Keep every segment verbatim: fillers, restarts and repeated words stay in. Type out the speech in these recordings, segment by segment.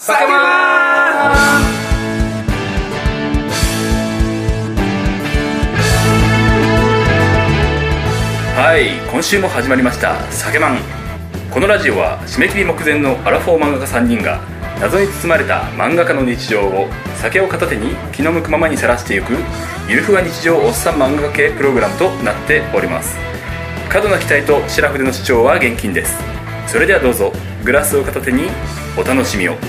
酒まーはい、今週も始まりました酒まん。このラジオは締め切り目前のアラフォー漫画家さんにんが謎に包まれた漫画家の日常を酒を片手に気の向くままにさらしていくゆるふわ日常おっさん漫画家系プログラムとなっております。過度な期待と白筆の主張は厳禁です。それではどうぞグラスを片手にお楽しみを。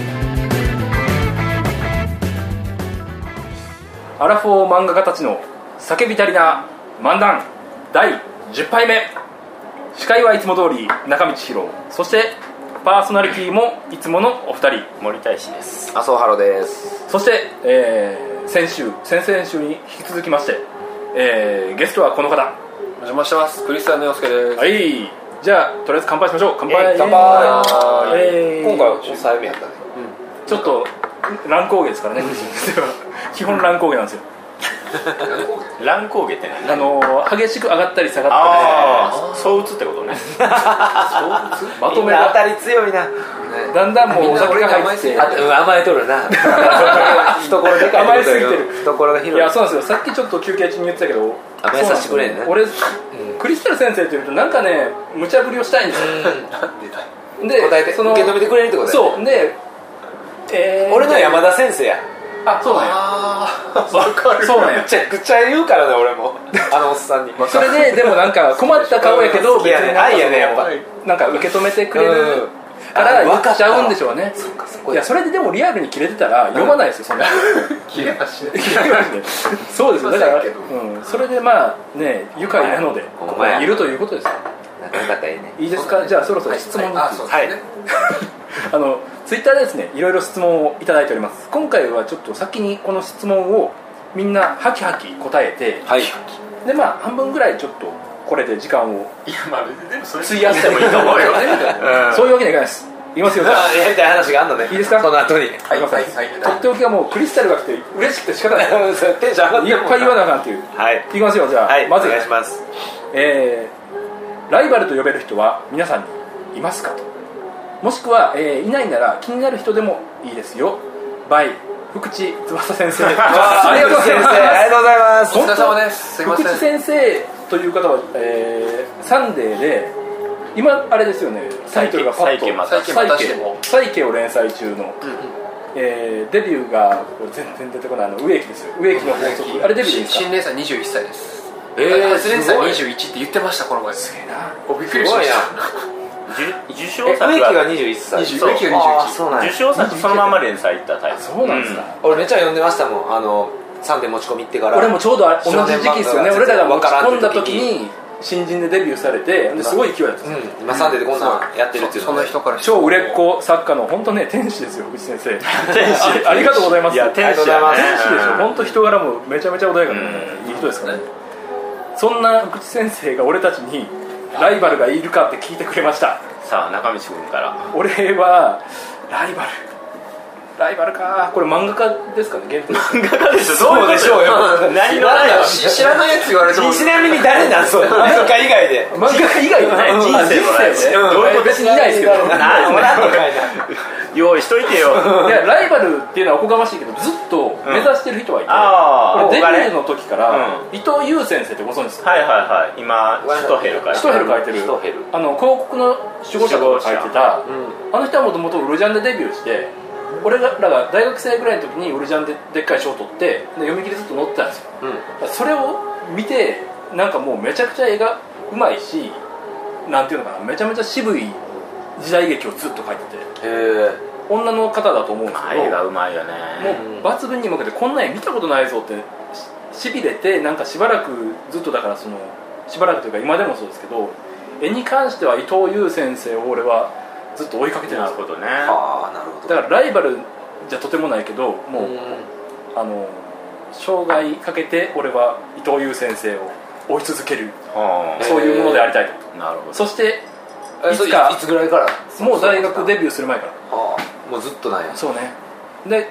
アラフォー漫画家たちの叫び足りな漫談だいじゅっぱいめ。司会はいつも通り中道博、そしてパーソナリティもいつものお二人森大志です。 麻生ハロです。 そして、えー、先週先々週に引き続きまして、えー、ゲストはこの方お邪魔してます。クリスタンの洋介です。 はい、じゃあとりあえず乾杯しましょう。乾杯、 えー、乾杯、えー、今回は抑えめやったね、 うん、ちょっと乱高下ですからね、うん、基本乱高下なんですよ。 乱高下って何？ あの激しく上がったり下がったり、 ああ、相打つってことね。 相打つまとめが当たり強いな。 だんだんもうお酒が入って甘えとるな。懐でかい。 甘えすぎてる。 懐が広い。 いや、そうなんですよ。さっきちょっと休憩中に言ってたけど、 甘えさせてくれんね。 俺、うん、クリスタル先生って言うとなんかね、無茶ぶりをしたいんですよ。で、 答えて受け止めてくれるってことだよね。 そうで、えー、 俺の山田先生や。 あ、そうなんや。 あー、分かる。 そうなんや。 めちゃくちゃ言うからね、俺も。あのおっさんに。 それででもなんか困った顔やけど別に愛やね、やっぱ。 なんか受け止めてくれるから言っちゃうんでしょうね。いや、それででもリアルに切れてたら読まないですよ、そんな。 切れはしない。 切れはしない。そうですよ。だから、うん、それでまあね、愉快なのでいるということですよ。 仲良かったらいいね。 いいですか。じゃあそろそろ質問に。 あ、そうですね。 あのツイッターでですね、いろいろ質問をいただいております。今回はちょっと先にこの質問をみんなハキハキ答えて、 はい、 でまあ半分ぐらいちょっとこれで時間を費やしてもいいと思うよ。そういうわけにはいかないです。いきますよ。じゃあやりたい話があるのね。 いいですか。 その後に。 はいはいはい。とっておきはもうクリスタルが来て嬉しくて仕方ない。 テンション上がっていっぱい言わなあかんっていう。はい。いきますよ。じゃあ、 はい、 まずお願いします。 えー、ライバルと呼べる人は皆さんにいますかと。もしくは、えー、いないなら気になる人でもいいですよ。バイ福地翼先生。 ありがとうございます。ありがとうございます。 お疲れ様です。すいません。 福地先生という方は、えー、サンデーで今あれですよね、タイトルがパッとサイケを連載中の、うんうん、えー、デビューが全然出てこないの植木ですよ。植木の法則、あれデビューですか。 新連載にじゅういっさいです。 えー、 初連載にじゅういちって言ってました、この前。 すげえな。 お、びっくりしました。 受賞作植木がにじゅういっさい。 植木がにじゅういち。 受賞作そのまま連載いったタイプ。 そうなんですか。 俺めっちゃ読んでましたもん。あのサンデー持ち込みってから。 俺もちょうど同じ時期ですよね。俺らが持ち込んだ時に新人でデビューされて、ですごい勢いだったんですよ。 今サンデーでこんなんやってるっていう。 その人から超売れっ子作家の本当ね、天使ですよ、福地先生。ありがとうございます。 いや、天使天使でしょ。本当人柄もめちゃめちゃ穏やかでいい人ですからね。そんな福地先生が俺たちにライバルがいるかって聞いてくれました。 さあ、中道君から。 俺はライバルライバルか。これ漫画家ですかね、限定。 漫画家でしょ。 そうでしょうよ。 何のライバル。 知らないやつ言われても。 ちなみに誰なんそれ。漫画家以外で。 漫画家以外はない。 人生のライバル。 どういうこと。別にいないですけど。 何もなんとかいな。用意しといてよ。 いや、ライバルっていうのはおこがましいけど、ずっと目指してる人はいて、 あデビューの時から伊藤優先生ってご存知ですか。 はいはいはい。今シュトヘル書いてる。 シュトヘル書いてる。あの広告の守護者とか書いてた。あの人はもともとウルジャンでデビューして、俺らが大学生ぐらいの時にウルジャンででっかい賞を取ってで読み切りずっと載ってたんですよ、うん、それを見てなんかもうめちゃくちゃ絵がうまいし、なんていうのかな、めちゃめちゃ渋い時代劇をずっと描いてて、へ女の方だと思うんですけど、 絵がうまいよね。 もう抜群に向けてこんな絵見たことないぞってしびれて、なんかしばらくずっとだからそのしばらくというか今でもそうですけど、絵に関しては伊藤優先生を俺はずっと追いかけてるんですよ。 なるほどね。 ああ、なるほど。 だからライバルじゃとてもないけど、もう、うん、あの生涯かけて俺は伊藤優先生を追い続ける、そういうものでありたいと。 なるほど。 そしていつかいつぐらいから。 もう大学デビューする前から。 はあ、もうずっとなんや。 そうね。で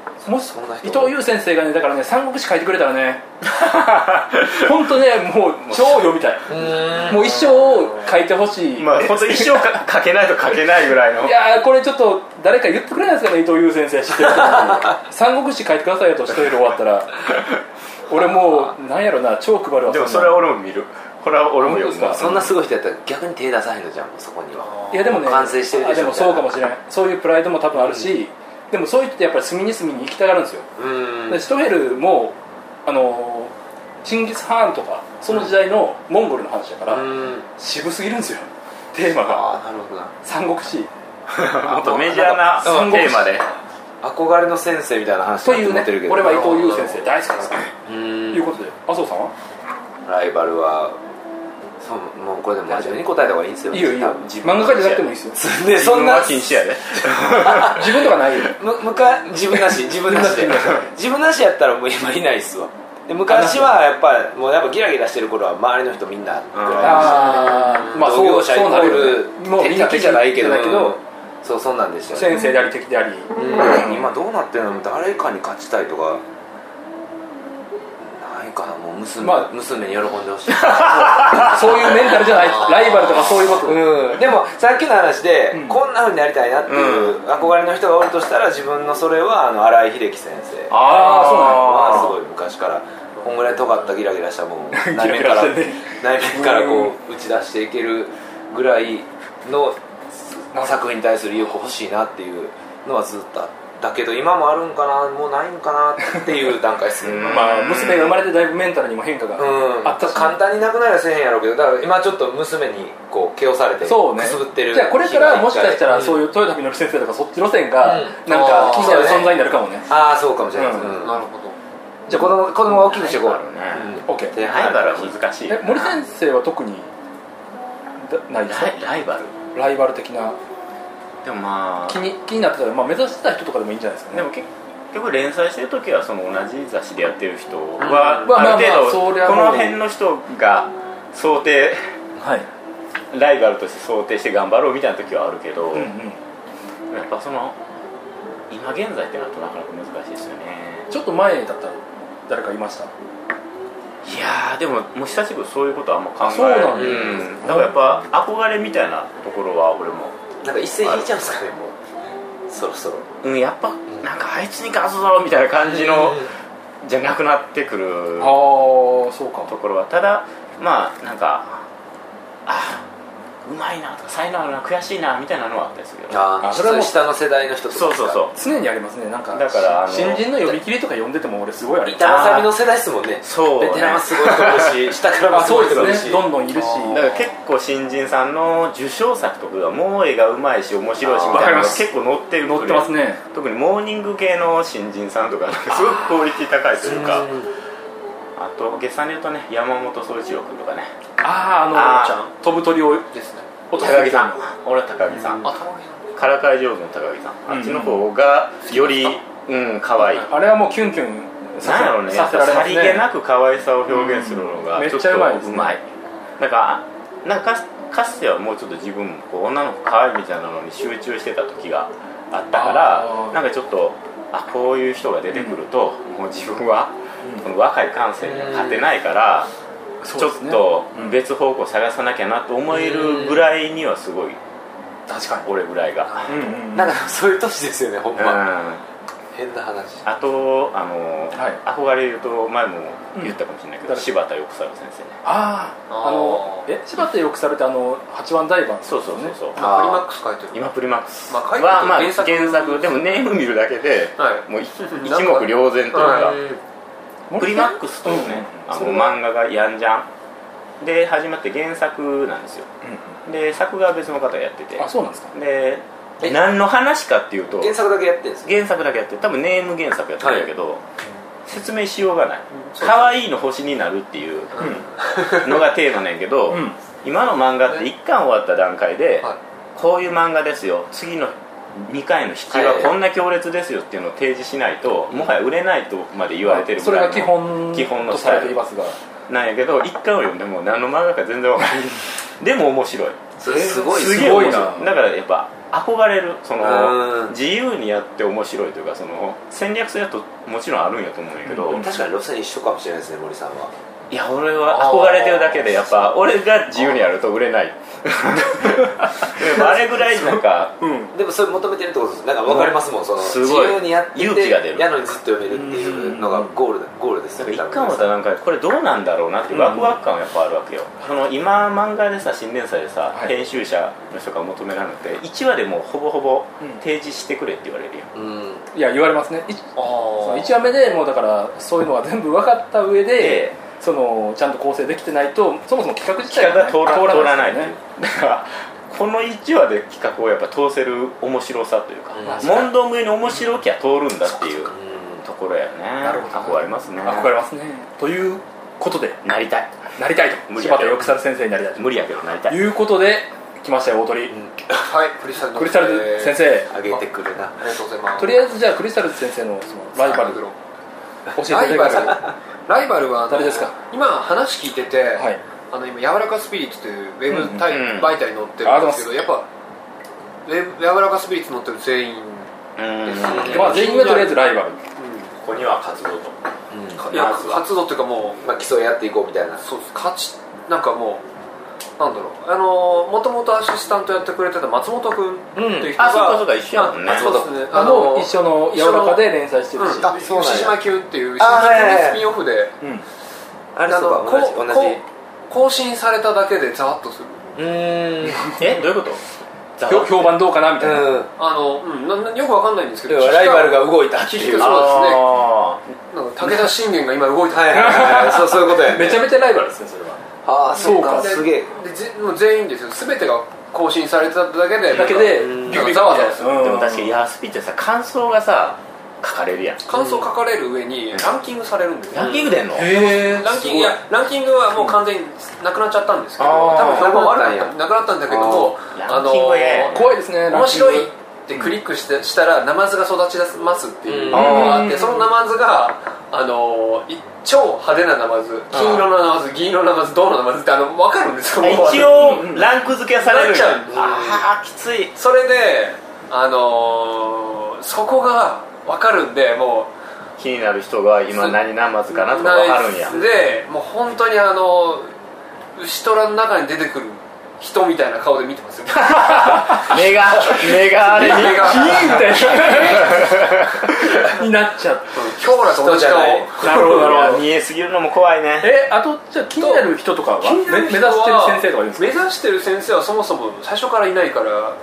もし伊藤優先生がねだからね三国志書いてくれたらね本当ねもう超読みたいもう一生書いてほしいまあ本当一生か書けないと書けないぐらいのいやーこれちょっと誰か言ってくれないですかね伊藤優先生知ってる人三国志書いてくださいよと一人で終わったら俺もうなんやろな超配るわでもそれは俺も見るこれは俺も読むそんなすごい人やったら逆に手出さへんのじゃんそこにはいやでもね完成してるでしょあでもそうかもしれないそういうプライドも多分あるし、うん、でもそういう人ってやっぱり隅に隅に行きたがるんですよでシュトヘルもあのチンギス・ハーンとかその時代のモンゴルの話だから渋すぎるんですよテーマがあなるほどな三国志もっとメジャーなテーマで憧れの先生みたいな話というねってるけど俺は伊藤優先生大好きですからということで麻生さんはライバルはそうもうこれでも真面目に答えた方がいいんですよいいよいいよ漫画家じゃなくてもいいですよでそんな禁止やで自分とかないよむむか自分なし自分なしで自分なしやったらもう今いないっすわで昔はやっぱもうやっぱギラギラしてる頃は周りの人みんなぐらいあまあ同業者イコールもうみんな敵じゃないけどだけどそうそんなんでした先生であり敵であり今どうなってるの誰かに勝ちたいとかないかなもう娘、まあ、娘に喜んでほしいそういうメンタルじゃないライバルとかそういうこと、 うん、でもさっきの話で、うん、こんな風になりたいなっていう憧れの人がおるとしたら自分のそれはあの新井秀樹先生ああそうなの、 まあ、すごい昔からこんぐらい尖ったギラギラしたもん内面から内面からこう打ち出していけるぐらいの作品に対する意欲欲しいなっていうのはずっとあったけど今もあるんかなもうないんかなっていう段階ですねまあ娘が生まれてだいぶメンタルにも変化があったし、 簡単になくなりはせへんやろうけどだから今ちょっと娘にこう気をされてくすぶってる、 じゃあこれからもしかしたらそういう豊田稔先生とかそっち路線がなんか気になる存在になるかもねああそうかもしれないです、 なるほどじゃあ子供子供が大きくしていこうオッケーライバルは難しい森先生は特にないですかライバルライバル的なでもまあ気に気になってたら、まあ、目指してた人とかでもいいんじゃないですかね。でも結局連載してる時はその同じ雑誌でやってる人は、うん、ある程度この辺の人が想定、はい、ライバルとして想定して頑張ろうみたいな時はあるけど、うんうん、やっぱその今現在ってなるとなかなか難しいですよね。 ちょっと前だったら誰かいました？ いやーでももう久しぶりそういうことはあんま考えない。 そうなんです、 うん、だからやっぱ憧れみたいなところは俺もなんか一斉引いちゃうんですかねもうそろそろ、 うん、やっぱなんかあいつに勝つぞみたいな感じの、うん、じゃなくなってくるあそうかところはただまあなんかあうまいなとか才能あるな悔しいなみたいなのはあったりするけどああそれはもう下の世代の人とかそうそうそう常にありますね。なんかだからあの新人の読み切りとか読んでても俺すごいあります。 板挟みの世代ですもんね。 そうねベテランはすごい人いるし下からもすごい人いるし、 ね、どんどんいるしだから結構新人さんの受賞作とかがもう絵がうまいし面白いしみたいなのが結構載ってる載ってますね。 特にモーニング系の新人さんとかなんかすごくクオリティ高いというかあと月さんで言うとね山本宗一郎君とかねあああの飛ぶ鳥をですね高木さん俺は高木さん、うん、からかい上手の高木さん、うん、あっちの方がよりうん可愛いあれはもうキュンキュンなんやろうねさりげなく可愛さを表現するのがちょっとうまい。なんかなんかかつてはもうちょっと自分もこう女の子可愛いみたいなのに集中してた時があったからなんかちょっとあこういう人が出てくると、うん、もう自分は、うん、この若い感性には勝てないから、うん、ちょっと別方向探さなきゃなと思えるぐらいにはすごい、 確かに俺ぐらいが、 うんうん、なんかそういう年ですよねほんま、うん、変な話。 あとあの、はい、憧れると前も言ったかもしれないけど、うん、柴田翼猿先生ね。 あああのえ柴田翼猿ってあの八番ダイバー、ね、 そうそうそうそうプリマックス書いてる今プリマックスは、まあ、 まあ、原作原作でもネーム見るだけで、はい、もう一目瞭然というか、はい、プリマックスというね、うん、あの漫画がやんじゃんで始まって原作なんですよ、うん、で作画は別の方がやっててあそうなんですか。 で何の話かっていうと原作だけやってるんですか。 原作だけやってる多分ネーム原作やってるんだけど、はい、説明しようがない、可愛いの星になるっていうのがテーマなんやけど、うん、今の漫画っていっかん終わった段階で、はい、こういう漫画ですよ次のにかいの引きはこんな強烈ですよっていうのを提示しないと、もはや売れないとまで言われてるぐらいのそれが基本基本のスタイルなんやけどいっかんを読んでも何の漫画か全然わからないでも面白いそれすごいすげえ面白い。だからやっぱ憧れるその自由にやって面白いというかその戦略性だともちろんあるんやと思うんやけど、 うん、確かに路線一緒かもしれないですね森さんは。 いや俺は憧れてるだけでやっぱ俺が自由にやると売れないあれぐらいなんか、 うん、でもそれ求めてるってことです。なんか分かりますもん、そのすごい自由にやってて勇気が出るやのにずっと読めるっていうのがゴール、ゴールですよね。 一巻またなんかこれどうなんだろうなっていうワクワク感がやっぱあるわけよ、うん、その今漫画でさ新連載でさ、はい、編集者の人が求められていちわでもうほぼほぼ提示してくれって言われるよ、うん、 いや言われますね。いあいちわめでもうだからそういうのが全部分かった上で、えーそのちゃんと構成できてないとそもそも企画自体が、ね、 通ら、通らないね。だからこのいちわで企画をやっぱ通せる面白さというか、うん、問答無用に面白きゃ通るんだっていうところやね。 なるほど、 憧れますね。 憧れますね。ということでなりたいなりたいと柴田よくさる先生になりたいと無理やけどなりたいということで来ましたよ大鳥、うん、 はいクリスタルクリスタル先生あげてくるな。 ありがとうございます。 とりあえずじゃあクリスタル先生のそのライバル教えていただけますか。 ライバルは誰ですか。 今話聞いてて、はい、あの今柔らかスピリッツというウェブ媒体に載ってるんですけど、やっぱウェブ柔らかスピリッツ載ってる全員ですね。 まあ全員はとりあえずライバル、うん、 ここには活動と、 うん、いや活動っていうかもう、 まあ、競い合っていこうみたいな。 そうです。勝ちなんかもうなんだろう、あのもともとアシスタントやってくれてた松本君っていう人が、 うん、あそうかそうか一緒やもんね。 そうですね。 あの一緒の柔らかで連載してるし、 うん、あそうなんや。牛島級っていう牛島級のスピンオフで、うん、 あれそうか同じ同じ更新されただけでざわっとする。 うーんえどういうこと？ 評判どうかなみたいな、うん、 あの、うん、なよくわかんないんですけどライバルが動いたっていう。そうですね。 なんか武田信玄が今動いた。 はいはいはいそうそういうことやね。 めちゃめちゃライバルですねそれは。 ああそうかすげえ。 でぜもう全員ですよ。全てが更新されてただけでだけでざわざわする。 でも確かにヤスピってさ感想がさ書かれるやん。 感想書かれる上にランキングされるんですよ。 ランキング出んの？ へえ。 ランキングいやランキングはもう完全になくなっちゃったんですけど、多分評判悪かったなくなったんだけども、 あの怖いですね。 面白いってクリックしてしたらナマズが育ち出ますっていうのがあって、そのナマズがあの超派手なナマズ、金色のナマズ、銀色のナマズ、銅のナマズってあの分かるんですよ。 一応ランク付けされる。 なっちゃうんです。 ああきつい。 それであのそこが分かるんでもう気になる人が今何ナマズかなとか分かるんや。 でもう本当にあの牛虎の中に出てくる人みたいな顔で見てますよ。 目が目があれに目がヒーみたいなになっちゃった。 今日らと同じ顔。なるほどなるほど。 見えすぎるのも怖いね。 えあとじゃあ気になる人とかは目指してる先生とかいるんですか。 目指してる先生はそもそも最初からいないから、うん、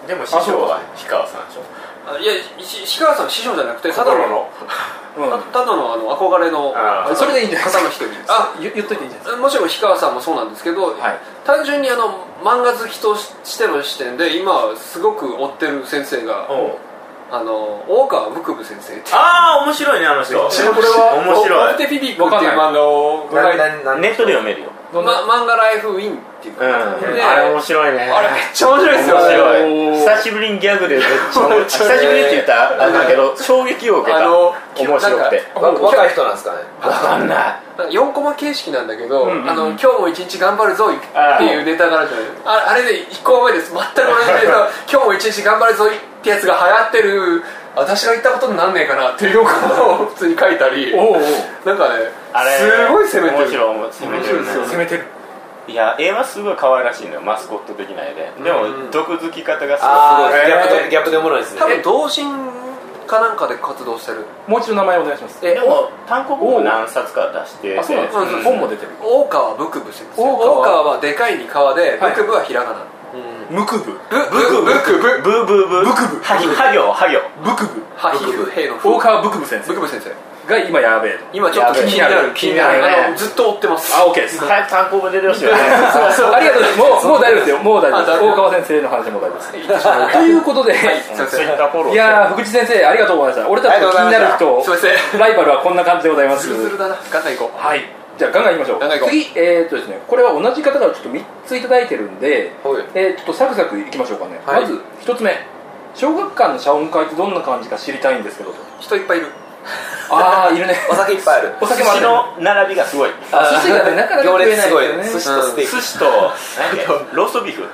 でも師匠は氷川さんでしょ。 いや氷川さん師匠じゃなくてただのうん、ただのあの憧れのそれでいいんじゃないですか。 方の一人です。 あ言っといていいんじゃないですか。 もちろん氷川さんもそうなんですけど、はい、単純にあの漫画好きとしての視点で今すごく追ってる先生があの大川ブ部先生って。 ああ面白いねあの人。これは面白い。 オプテフィビックっていう漫画をネットで読めるよ。 ま、漫画ライフウィンっていうか、 うん、あれ面白いね。 あれめっちゃ面白いですよ。 面白い。久しぶりにギャグでめっちゃ面白い。久しぶりって言ったらあれだけど衝撃を受けた。面白くて。 若い人なんですかね。 わかんない。 よんコマ形式なんだけど、うんうん、あの今日も一日頑張るぞいっていうネタがあるじゃないですか。あれでいっこまめです。全く同じネタ。今日も一日頑張るぞいってやつが流行ってる。私が言ったことになんねえかなっていうことを普通に書いたり、おうおうなんかねすごい攻めてる。 面白い攻めてるね。 攻めてる。 いや絵はすごい可愛らしいのよ。マスコット的な絵で、でも毒づき方がすごいギャップでギャップでおもろいですね。 多分同人かなんかで活動してる。 もう一度名前をお願いします。 えでも単行本も何冊か出してて、 あそうなんです、うん、本も出てる。 大川ブクブ先生。大川はでかいに川で、ブクブはひらがな。 ムクブブクブブクブブブブブクブは行は行ブクブはひふへの大川ブクブ先生ブクブ先生が今やべえと。 今ちょっと気になる気になるあのずっと追ってます。 あオッケーです。 早く単行本出てほしいよね。 ありがとう。もうもう大丈夫ですよ。もう大丈夫です。大川先生の話も大丈夫です。ということで、いや福地先生ありがとうございました。俺たちの気になる人ライバルはここんな感じでございます。 ズルズルだな。ガンガン行こう。 はい。じゃあガンガンいきましょう。次えーっとですねこれは同じ方からちょっとみっついただいてるんで、えーちょっとサクサクいきましょうかね。まずひとつめ、小学館の謝恩会ってどんな感じか知りたいんですけどと。 人いっぱいいる。 ああいるね。 お酒いっぱいある。 お酒もある。寿司の並びがすごい。 寿司がねなかなか食えないですよね。 寿司とステーキ。 寿司とローストビーフ。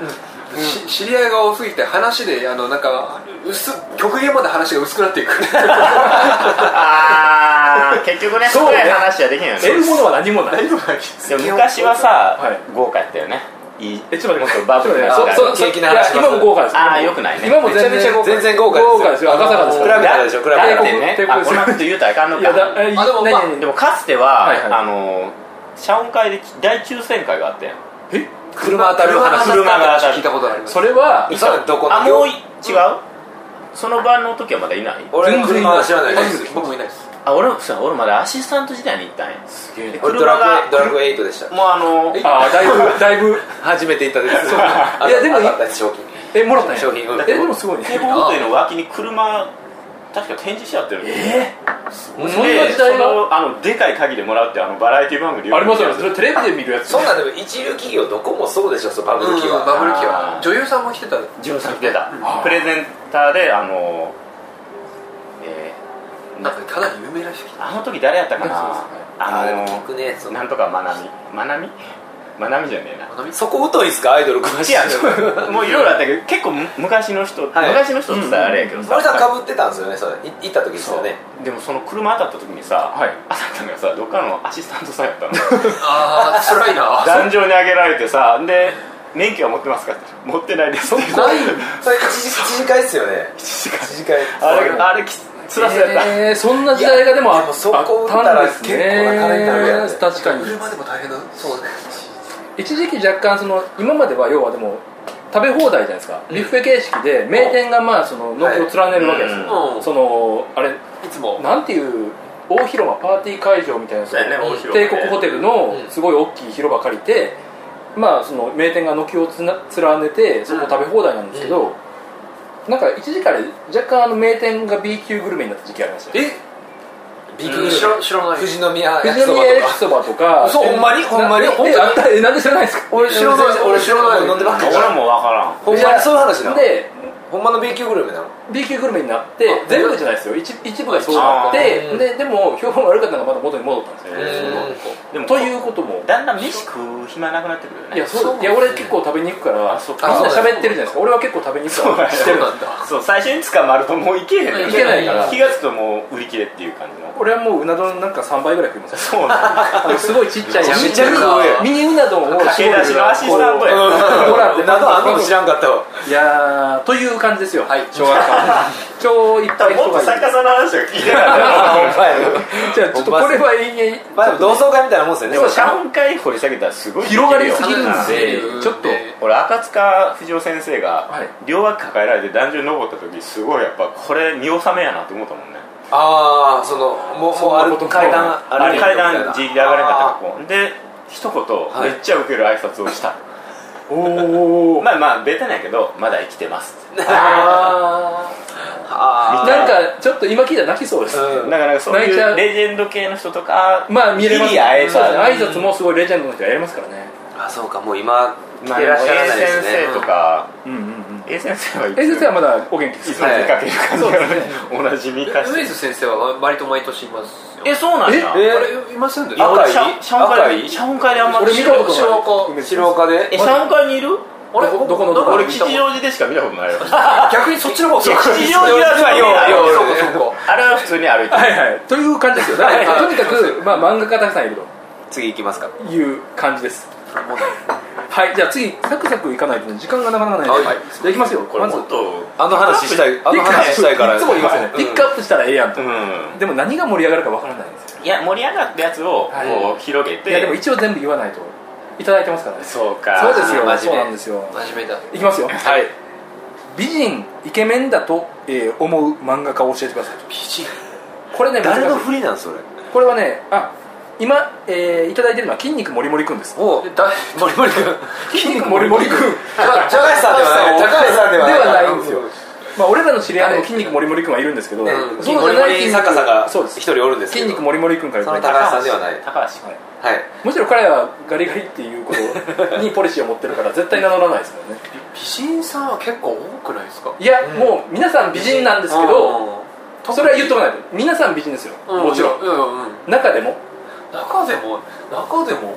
知り合いが多すぎて話であのなんか薄極限まで話が薄くなっていくあー結局ねそういう話はできないよね。 得るものは何もない。 でも昔はさ、はい、豪華やったよね。いいえちょっと待ってバブルなそうそうそう今も豪華です。 ああよくないね。 今も全然全然豪華ですよ。赤坂ですから。 比べたでしょ。比べたでね。あこんなこと言うたらあかんのか。 でもかつてはあの謝恩会で大抽選会があってん。 え車当たる話車が当たる聞いたことあります。 それはどこあもう違う。その場の時はまだいない。 俺車は知らないです。 僕もいないです。 あ俺さ俺まだアシスタント時代に行ったんや。すげえ。 俺ドラクエドラクエエイトでした。 もうあのあだいぶだいぶ初めて行ったです。 いやでも賞金えもらったんや。 商品えでもすごいね。 堤防ホテルの脇に車確か展示しちゃってるんですよ。 えー、そんな時代があのでかい鍵でもらうってあのバラエティ番組ありますよね。それテレビで見るやつ。 そんなでも一流企業どこもそうでしょ。バブル期は。 バブル期は女優さんも来てた。 女優さん来てた。プレゼンターであのえなんかかなり有名な人。 あの時誰やったかな。 あでも聞くね。 なんとかまなみまなみまなみじゃねえな。 そこ疎いんすかアイドル詳しい。 いやもういろいろあったけど結構昔の人昔の人ってさあれやけどさ。 森さんかぶってたんですよね。それ行った時ですよね。 でもその車当たった時にさ当たったのがさどっかのアシスタントさんやったの。 ああ辛いな。 壇上に上げられてさで免許は持ってますかって持ってないです。 それ一次会ですよね。一次会。 あれあれきつらそうやった。 えー、そんな時代がでもあそこ打ったら結構な金になるやん。 確かに。 車でも大変だ。そうね。 一時期若干その今までは要はでも食べ放題じゃないですか。ビュッフェ形式で名店がまあその軒を連ねるわけですよ。はい、そのあれいつもなんていう大広間パーティー会場みたいな、ね、帝国ホテルのすごい大きい広場借りて、まあその名店が軒をつな連ねてそこ食べ放題なんですけど。うんなんか一時期あれ若干あの名店が B 級グルメになった時期ありましたよ。 え B 級グルメ知らない。 富士宮焼きそばとか。 そうほんまにほんまに。 えあったえなんで知らないですか。 俺知らない俺知らない。 飲んでばっかり。 俺もわからん。 ほんまにそういう話なの。 でほんまの B 級グルメなの。 B 級グルメになって全部じゃないですよ。 一, 一部がそうなってででも評判悪かったのがまた元に戻ったんですよ。でもということもだんだん飯食う暇なくなってくるよね。 いやそういや俺結構食べに行くからみんな喋ってるじゃないですか。俺は結構食べに行くからしてるんだ。 そう最初に捕まるともういけへん。 いけないから気がつくともう売り切れっていう感じの。 俺はもううな丼なんかさんばいぐらい食います。 そうなんだ。 すごいちっちゃいめちゃくちゃミニうな丼を駆け出しのアシスタントや。 ほらってなどあんの知らんかったわ。 いやーという感じですよ。はい小学館今日いっぱい人がいる。 作家さんの話を聞いてない。 じゃあちょっとこれは永遠まあでも同窓会みたいなもんですよね。 でも謝恩会掘り下げたらすごい広がりすぎるんでちょっと俺赤塚不二夫先生が両脇抱えられて壇上に登った時すごいやっぱこれ見納めやなって思ったもんね。 ああそのもうある階段ある階段自力で上がれなかったこうで一言めっちゃウケる挨拶をした。おおまあまあベタなんやけどまだ生きてますああなんかちょっと今聞いたら泣きそうです、 うん、だからそういうレジェンド系の人とかまあ見れますね。 挨拶もすごいレジェンドの人がやりますからね。 あそうかもう今まあ、A 先生とか、 うんうんうん、 A 先生は A 先生はまだお元気です。 いつも出かける感じのおなじみかし梅津先生は割と毎年いますよ。 えそうなんだ。 あれいませんでした。 赤い赤い謝恩会であんまり俺見たことない。 白岡でえ謝恩会にいる。 あれどこのどこ俺吉祥寺でしか見たことないよ。 逆にそっちの方。 吉祥寺はようあれは普通に歩いてる。 はいはいという感じですよ。だからとにかくまあ漫画家たくさんいると次行きますかいう感じです。はいじゃあ次サクサクいかないと時間がなかなかないので、はい、じゃあいきますよ。まずあの話したいあの話したいからいつも言いますよね。ピックアップしたらええやんと、 うん、 でも何が盛り上がるかわからないんですよ。 いや盛り上がったやつをこう広げて、 いやでも一応全部言わないといただいてますからね。 そうかそうですよ。 真面目そうなんですよ。 真面目だ。 いきますよ。 はい美人イケメンだと、えー、思う漫画家を教えてください。 美人これね誰の振りなんそれ。 これはねあ今、えー、いただいてるのは筋肉もりもりくんです。 おだもりもりくん筋肉もりもりくん高橋さんではない高橋さんではないではないんですよ。まあ俺らの知り合いの筋肉もりもりくんはいるんですけど、 ね、 そうじゃない筋肉作家さんがそうです一人おるんですけど筋肉もりもりくんからその高橋さんではない高橋はい、 むしろ彼はガリガリっていうことにポリシーを持ってるから絶対名乗らないですからね。 美人さんは結構多くないですか。 いや、うん、もう皆さん美人なんですけどそれは言っとかないと皆さん美人ですよ、うん、もちろん、うんうん、中でも中でも中でも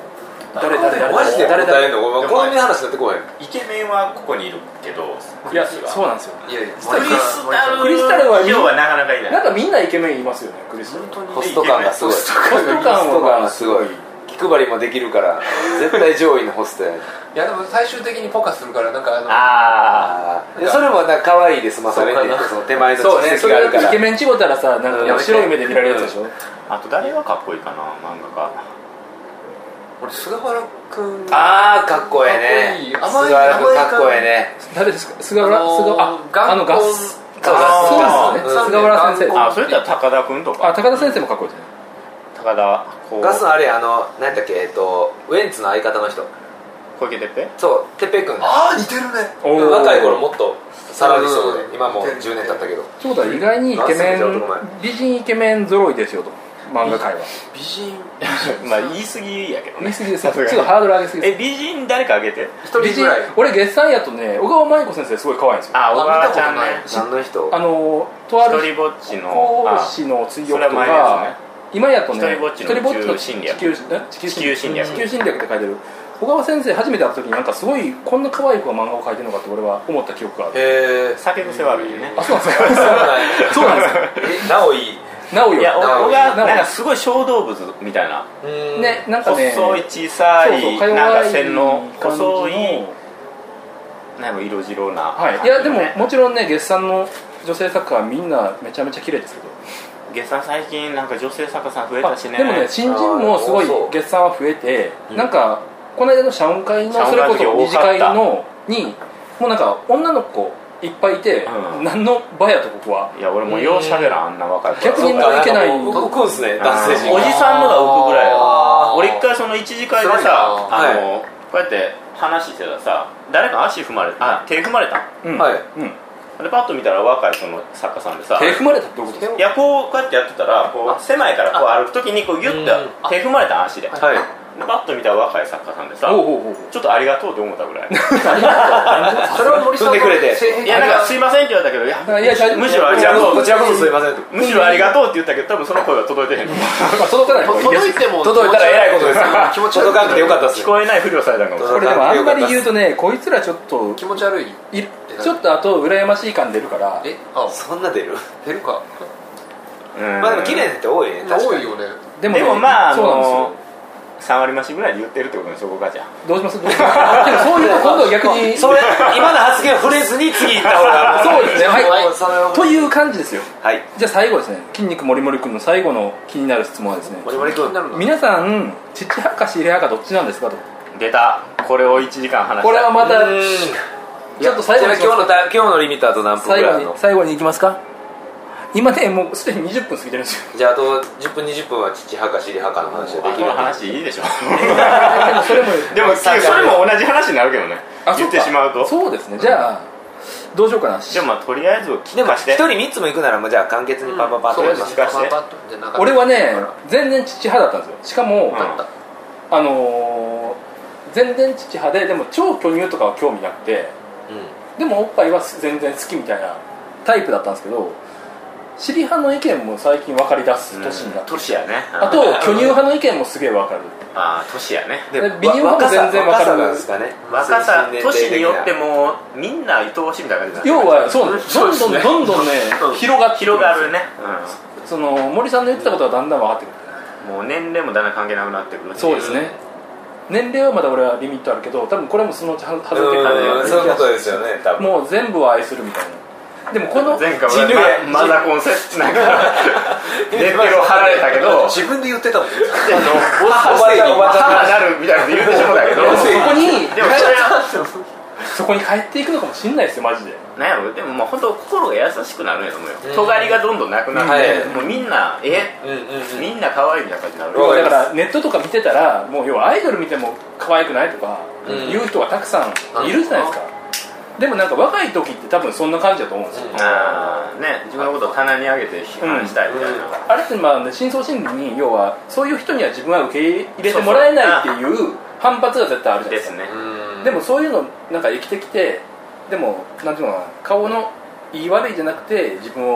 誰誰誰マジで誰答えんのこの話になってこへんイケメンはここにいるけどいやそうなんですよいやいやクリスタルクリスタルは要はなかなかいないなんかみんなイケメンいますよねクリスタル本当にホスト感がすごいホスト感がすごい気配りもできるから絶対上位のホストやねいやでも最終的にポカするからなんかあのああそれもなんか可愛いで済まされてるその手前のそうねそれがあるからイケメンちごったらさなんか白い目で見られるやつでしょああと誰がかっこいいかな漫画家俺菅原君ああかっこええねかっこいい菅原君かっこええね誰ですか菅原あのー菅ああのガスそうそうですねうん菅原先生あそれじゃ高田君とかあ高田先生もかっこいいですね高田こうガスのあれあの何やったっけえっとウエンツの相方の人小池徹平そうてっぺい君ああ似てるねおー若い頃もっとさらにそうでうん今もうじゅうねん経ったけどそうだ意外にイケメン美人イケメン揃いですよと漫画界は美人まあ言い過ぎやけどね言い過ぎですちょっさすがにとハードル上げすぎえです美人誰かあげて一人美人ぐらい俺月産やとね小川舞子先生すごい可愛いんですよあ小川ちゃんね何の人あのとある一人ぼっちの講師の追憶とそれは前ですかね今やとね一人ぼっちの一人ぼっちの地球侵略地球え地地球侵略地球侵略って書いてる小川先生初めて会った時になんかすごいこんな可愛い子が漫画を描いてるのかって俺は思った記憶があるへえ酒癖悪いよねあそうなんですかそうなんやそうなんですよえなおいいなおよいやなお小川なんかすごい小動物みたいなうんねなんかね細い小さいそうそうなんか線の可愛い感じの細いなんか色白なはいいやでももちろんね月産の女性作家はみんなめちゃめちゃ綺麗ですけど月産最近なんか女性作家さん増えたしねでもね新人もすごいあーそう月産は増えて、 うんなんかこの間の謝恩会の謝恩それこそ会の時二次会のにもうなんか女の子いっぱいいて、 うん何の場やとここはいや俺もうようしゃべらんあんな若い子逆にそっかいけないんかもう浮くんすね男性陣おじさんのが浮くぐらいあーよ俺一回その一次会で辛いなさあはいのこうやって話してたらさ誰か足踏まれたあ手踏まれたうん、 はいうん、 でパッと見たら若いその作家さんでさ手踏まれたってどういうことですかいやこうこうやってやってたらこう狭いからこう歩く時にこうギュッてうん手踏まれた足でではいパッと見たら若い作家さんでさおうおうおうちょっとありがとうって思ったぐらいそれは森さんの踏んでくれて性癖いやなんかすいませんって言われたけどいやいやむしろありがとうこちらこそすいませんとむしろありがとうって言ったけど多分その声は届いてへんまあ届かない方がいいです届いても届いたら偉いことですよ気持ち悪い届かなくてよかったです聞こえないふりをされたのかもしれこれでもあんまり言うとねこいつらちょっと気持ち悪いいちょっとあと羨ましい感出るからえあそんな出る出るかないまあでも綺麗な人多いね確かに多いよねででもまああそうなんですよのさん割増しぐらいで言ってるってことにそこかじゃんどうしますどうしますでもそういうと今度は逆にそれ今の発言を触れずに次行った方がそうですねはいもうそれをという感じですよはいじゃあ最後ですね筋肉もりもり君の最後の気になる質問はですね森森君気になるの皆さん父派かシレ派かどっちなんですかと出たこれをいちじかん話したこれはまたうーんちょっと最後にじゃあ今日のた今日のリミッターと何分ぐ最後にらいあるの最後に行きますか今ねもうすでににじゅっぷん過ぎてるんですよじゃああとじゅっぷんにじゅっぷんは父派か尻派かの話ができるこの話いいでしょでもそれもでもそれも同じ話になるけどね言ってしまうとそうですねじゃあどうしようかなでもまあとりあえずで聞かしても一人みっつも行くならもうじゃあ簡潔にパパパッとやりますそうですかか俺はね全然父派だったんですよしかも、 うんあのー、全然父派ででも超巨乳とかは興味なくてでもおっぱいは全然好きみたいなタイプだったんですけど尻派の意見も最近分かり出す年になって、 年やねあと巨乳派の意見もすげえ分かるああ年やねで美乳派も全然分かる若さなんですかね若さ精神年齢的な年によってもみんな愛おしいみたいな感じにな要はそうなんですどんどんどんどんねうん広がってく広がるね、 その森さんの言ってたことはだんだん分かってくるうん、もう年齢もだんだん関係なくなってくるそうですね年齢はまだ俺はリミットあるけど多分これもそのうち外れてくるうんそういうことですよね多分もう全部を愛するみたいなでもこの前回人類俺ママザコンセなんかレッテルを貼られたけど自分で言ってたもん母おばちゃんおばちゃん母なるみたいなこと言うてしまったけどそこにでもそれはそこに帰っていくのかもしれないですよマジでなんやろでもまあ本当心が優しくなるんやと思うようん尖りがどんどんなくなって、 はいもうみんなえうんうんうんみんな可愛いみたいな感じになるうんだからネットとか見てたらもう要はアイドル見ても可愛くないとかうん言う人がたくさんいるじゃないですかでもなんか若い時って多分そんな感じだと思うんですよあーね自分のことを棚に上げて批判したいみたいな、 あれってまあね深層心理に要はそういう人には自分は受け入れてもらえないっていう反発が絶対あるじゃないでかですすねでもそういうのなんか生きてきてでもなんていうのかな顔の言い悪いじゃなくて自分を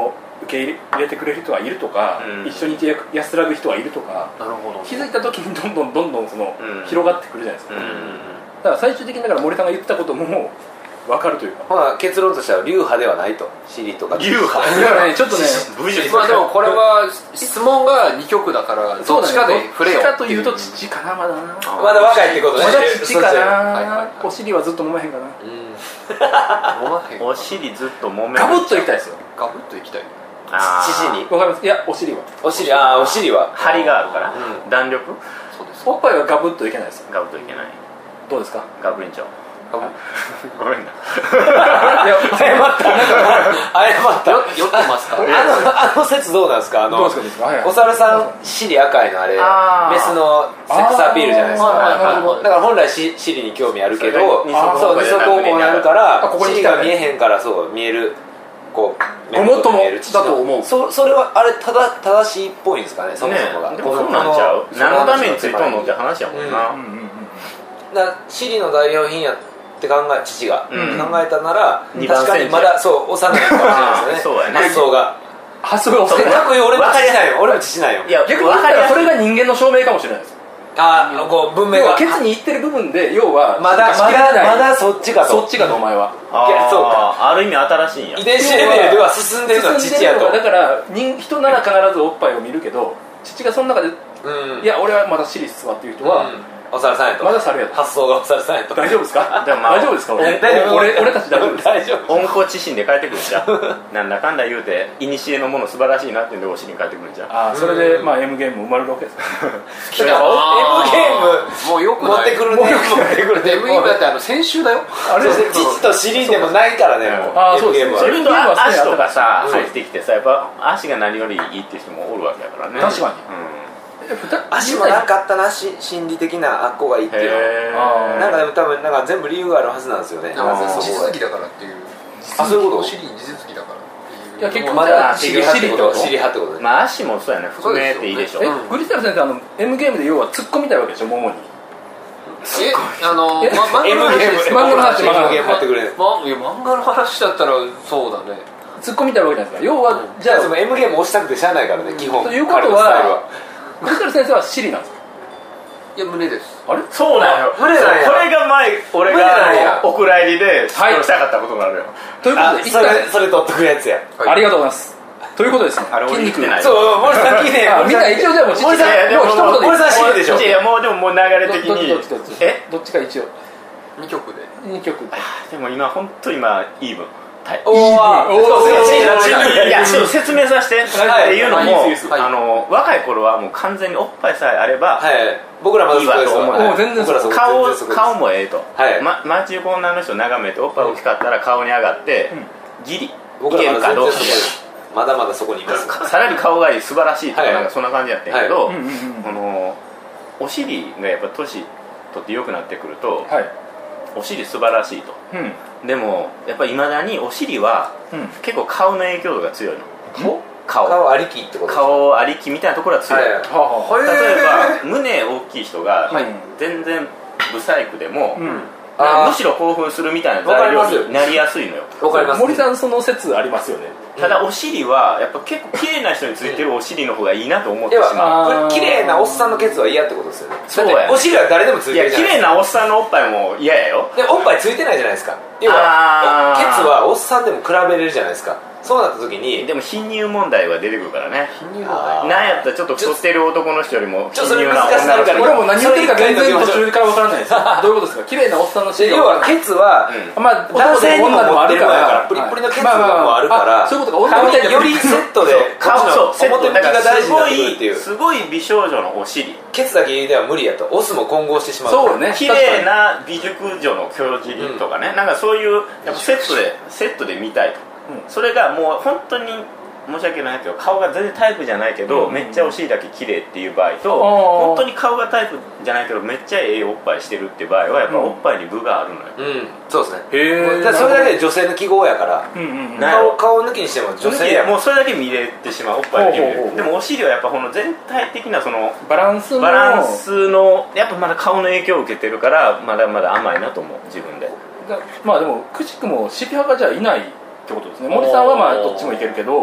受け入れてくれる人がいるとか、うん、一緒にいて安らぐ人がいるとか、 なるほど気づいた時にどんどんどんどんその、うん、広がってくるじゃないですか、うん、だから最終的にだから森さんが言ったことも分かるというか、 まあ、結論としては流派ではないとシリとか流派だからねちょっとねまあでもこれは質問がにきょくだからどっちかで触れようどっちかというと父かなまだなまだ若いってことねまだ父かな、はいはい、お尻はずっと揉めへんかな、 うん、お尻ずっと揉めガブッといきたいですよガブッといきたい父にわかりますいやお尻はお尻ああお尻は張りがあるから、うん、弾力そうですおっぱいはガブッといけないですガブッといけないどうですかガブリンチョごめんないや謝った謝った酔ってますかあの、あの説どうなんですかあのどうですか、はいはい、 お猿さん尻赤いのあれメスのセックスアピールじゃないですかだから本来し尻に興味あるけどそう二足歩行になるから尻が見えへんからそう見えるこうごもっともだと思うそ, それはあれただ正しいっぽいんですかねそもそもが、 ね、でもそうなんちゃう何のためについとんのって話やもんな、うんうんうんうん、 だ尻の代用品やって考え父が、うん、考えたなら、 うん、 確かにまだそう幼いかもしれないですよねね発想が発想が遅い俺も父なんよ俺も父なんよいや逆に言ったらそれが人間の証明かもしれないですああこう文明がケツにいってる部分で要はまだまだまだそっちかとそっちかとお前はあそうかある意味新しいんや遺伝子レベルでは進んでるのは父やとだから人, 人なら必ずおっぱいを見るけど父がその中で、うん、いや俺はまだ尻っすわっていう人は、うんお猿さんやとまだ猿やと発想がお猿さんやと大丈夫ですかでも、まあ、 大丈夫ですか 俺, 俺, 俺たち大丈夫です大丈夫温故知新で帰ってくるんじゃんなんだかんだ言うて古のもの素晴らしいなってんでお尻に帰ってくるんじゃんあそれで、まあ、M ゲーム生まれるわけですエムゲームもうよく持ってくるね持ってくるね M ゲームだってあの先週だよあれ父と尻でもないからねもうあそうですそれと足とかさ入ってきてさやっぱ足が何よりいいって人もおるわけだからね確かに、 うん足もなんかあったなし心理的なあっこがいいっていうのなんかでも多分なんか全部理由があるはずなんですよね地続きだからっていうあそういうことお尻に地続きだからっていういや結局まだ尻派ってこと尻派ってことねまあ足もそうやね含めていいでしょえグリスタル先生あの M ゲームで要は突っ込みたいわけでしょ桃にえあのえ漫画の話です漫画の話漫画のゲーム買ってくれ漫画の話だったらそうだね突っ込みたいわけじゃないですか要はじゃあその M ゲーム押したくてしゃあないからね基本ということはグリスタル先生は尻なんですかいや胸ですあれそうなんよ胸なんやこれが前俺がお蔵入りで質問したかったことがあるよということでそれそれ取っとくやつやありがとうございますということですね筋肉そう森さん聞いてみんな一応じゃあもう森さんもう一言で森さん尻でしょいやもうでももう流れ的にどっちどっちえどっちか一応にきょくでにきょくでも今本当今イーブンおーいやちょっと説明させてっていうのもあの若い頃はもう完全におっぱいさえあれば僕らまだいいわと思う顔顔もええと街行く女の人眺めておっぱい大きかったら顔に上がってギリいけるかどうかまだまだそこにいますさらに顔がいい素晴らしいとかなんかそんな感じやったんやけどこのお尻がやっぱ年取って良くなってくるとお尻素晴らしいと、うん、でもやっぱりいまだにお尻は、うん、結構顔の影響度が強いの顔顔ありきってこと顔ありきみたいなところは強い、はいはい、例えば胸大きい人が、はい、全然ブサイクでも、うんむしろ興奮するみたいな材料になりやすいのよわかります森さんその説ありますよねただお尻はやっぱ結構綺麗な人についてるお尻の方がいいなと思ってしまう綺麗なおっさんのケツは嫌ってことですよねそうやねお尻は誰でもついてるじゃないですかいや綺麗なおっさんのおっぱいも嫌やよでおっぱいついてないじゃないですか要はケツはおっさんでも比べれるじゃないですかそうなった時にでも貧乳問題は出てくるからね貧乳問題なんやったらちょっと太ってる男の人よりも貧乳な女の人俺も何言ってるか全然途中から分からないですどういうことですか綺麗なおっさんの尻要はケツは男性にも持ってるもんやからプリプリのケツもあるからそういうことか女みたいによりセットで顔の表向きが大事になってくるっていうすごい美少女のお尻ケツだけでは無理やとオスも混合してしまうそうね綺麗な美熟女の強尻とかねなんかそういうやっぱセットでセットで見たいとうん、それがもう本当に申し訳ないけど顔が全然タイプじゃないけど、うん、めっちゃお尻だけ綺麗っていう場合と、うん、本当に顔がタイプじゃないけどめっちゃええおっぱいしてるっていう場合はやっぱおっぱいに分があるのよ、 うん、そうですねへえそれだけで女性の記号やから、うんうんうん、顔, 顔抜きにしても女性やもうそれだけ見れてしまうおっぱいだけ見れるでもお尻はやっぱこの全体的なそのバランスのバランスのやっぱまだ顔の影響を受けてるからまだまだ甘いなと思う自分でまあでもくしくも尻派がじゃあいないってことですね森さんはまあどっちもいけるけど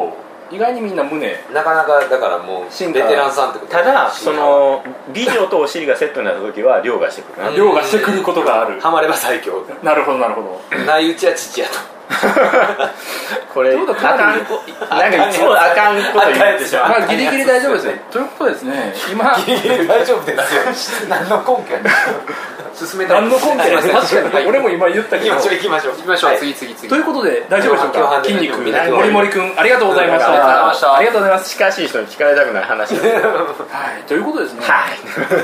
意外にみんな胸なかなかだからもうベテランさんってことただその美女とお尻がセットになった時は凌駕してくる凌駕してくることがある。 ハマれば最強。 なるほどなるほど。 内打ちは父やとこれあかんこなんかいつもあかんこと言ってしまう。 まあギリギリ大丈夫ですよ。ということですね。今ギリギリ大丈夫ですよ。何の根拠やねん。 進めたい。 何の根拠やねん。確かに俺も今言ったけど。 行きましょう行きましょう行きましょう。次次次。 ということで大丈夫でしょうか。筋肉森森くんありがとうございました。 ありがとうございます。 近しい人に聞かれたくない話です。 はいということですね。 はい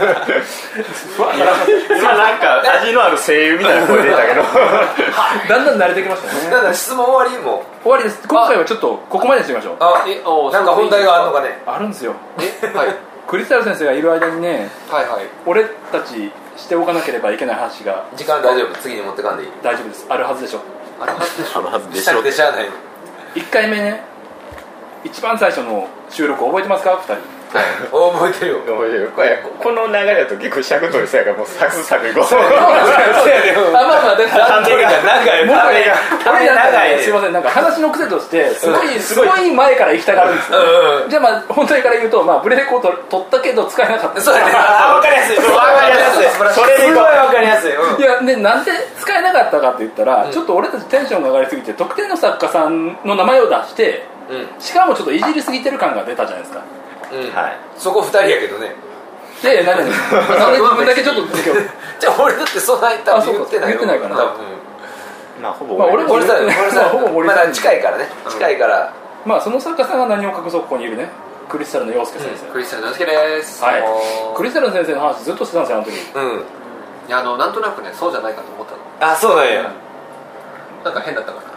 今なんか味のある声優みたいな声出たけどだんだん慣れてきましたね。 だから質問終わりも終わりです。今回はちょっとここまでにしてみましょう。 あえなんか本題があるのかね。 あるんですよ。 えはいクリスタル先生がいる間にね、 はいはい。 俺たちしておかなければいけない話が時間大丈夫。次に持ってかんでいい。 大丈夫です。あるはずでしょ。 あれはずでしょ。 あのはずでししたょくてしゃあない。 いっかいめね、一番最初の収録覚えてますかふたり。 はい覚えてるよ。 覚えてる。これこの流れだと結構尺取りそうやからもうサクサクいこう。 あまあまあだからためが長い。 もうためがため長い。 すいませんなんか話の癖としてすごいすごい前から行きたがるんですよ。じゃあまあ本題から言うとまあブレーコート取ったけど使えなかった。 そうやね。あ分かりやすい。分かりやすい。それですごい分かりやすい。 いやでなんで使えなかったかって言ったら、ちょっと俺たちテンションが上がりすぎて特定の作家さんの名前を出して、しかもちょっといじりすぎてる感が出たじゃないですか。 うんはい、そこふたりやけどね。 いやいや何何なんで自分だけちょっとじゃあ俺だってそんな多分言ってない言ってないかな。 まあほぼ俺も俺さ俺さほぼ森さんまだ近いからね近いからまあその作家さんが何を隠そうここにいるねクリスタルの陽介先生。 クリスタルの陽介です。 はい。クリスタル先生の話ずっとしてたんですよあの時。 うん。 いやあのなんとなくねそうじゃないかと思ったの。 あそうなんや。 なんか変だったから。